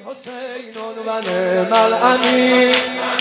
حسین و نعم الامیر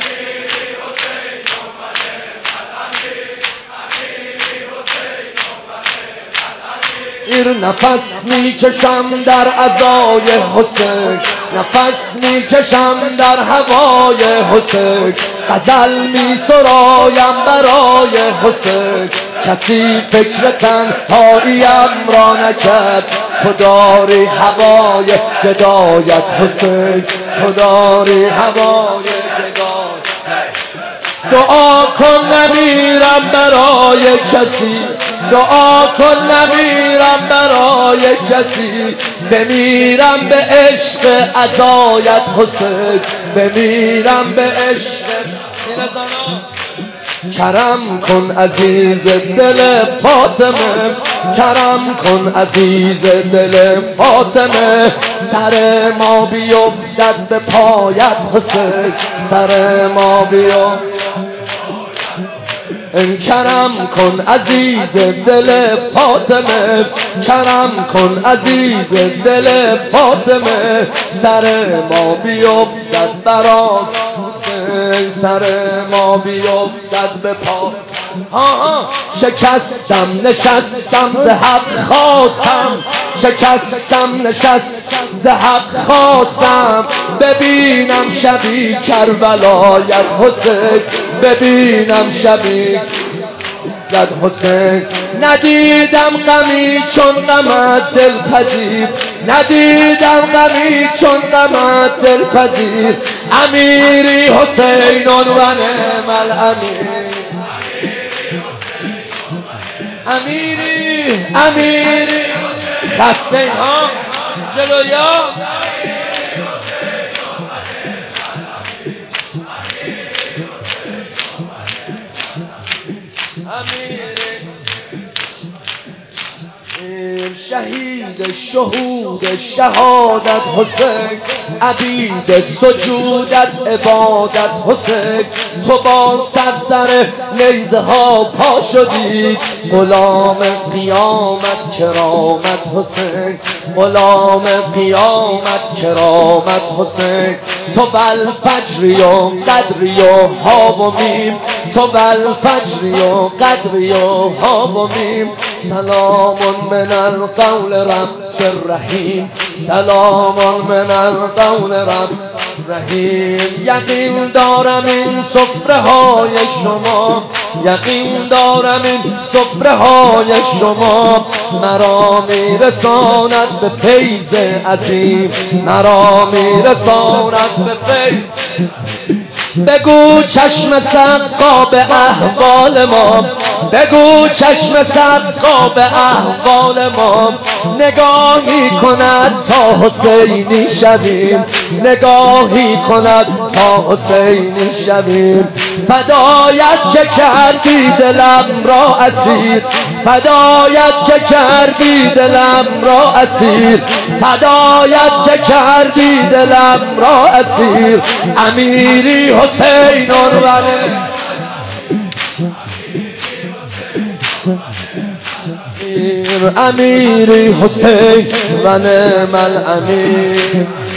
نفس میکشم در عزای حسین، نفس میکشم در هوای حسین، غزل میسرایم برای حسین. کسی فکر تنهاییم را نکرد، تو داری هوای جدایت حسین، تو داری هوای جدایت. دعا کن نمیرم برای کسی، دعا کن نمیرم برای کسی، بمیرم به عشق عزایت حسین، بمیرم به عشق. کرم کن عزیز دل فاطمه، کرم کن عزیز دل فاطمه، سر ما بیفتد به پایت حسین، سر ما بیفتد. کرم کن عزیز دل فاطمه، کرم کن عزیز دل فاطمه، سر ما بیفتد برات حسین، سر ما بیفتد به پا. شکستم نشستم ز حق خواستم، شکستم نشستم ز حق خواستم، ببینم شبی کربلایت حسین، ببینم شبی حسین. ندیدم غمی چون غمت دلپذیر، ندیدم غمی چون غمت دلپذیر. امیری حسین و نعم الامیر، امیری امیری. خسته ها جلویا شهید شهود شهادت حسین، عبید سجودت عبادت حسین. تو با سر نیزه ها پا شدی، غلام قیامت کرامت حسین، غلام قیامت کرامت حسین. تو بالفجری و قدری و ها و میم، تو بالفجری و قدری و ها و میم. سلام من القول رب الرحیم، سلام من القول رب الرحیم. یقین دارم این سفره های شما، یقین دارم این سفره های شما مرا میرساند به فیض عظیم، مرا میرساند به فیض. بگو چشم صدقا به احوال ما، بگو چشم صدقا به احوال ما. نگاهی کند تا حسینی شویم، نگاهی کند تا حسینی شویم. فدایت که کردی دلم را اسیر، فدایت که کردی دلم را اسیر، فدایت که کردی دلم را اسیر. امیری حسین و امیری حسین و نعم الامیر.